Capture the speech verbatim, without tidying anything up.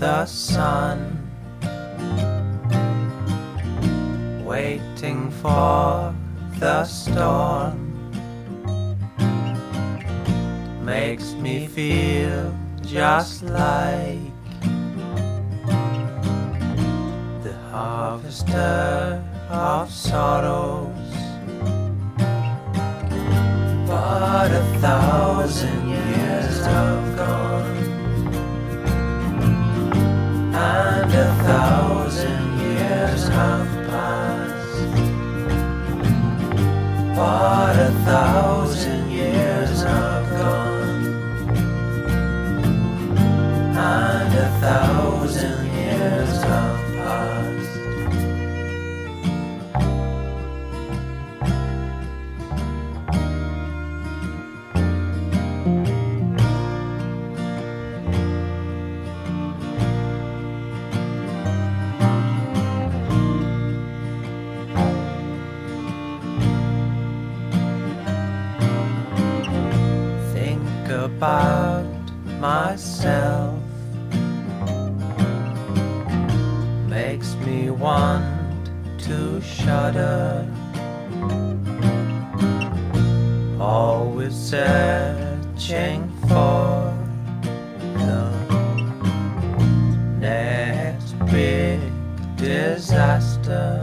the sun, waiting for the storm, makes me feel just like the harvester of sorrows. But a thousand years have gone, and a thousand years have passed. But a thousand years have gone, and a thousand years have passed. About myself makes me want to shudder, always searching for the next big disaster.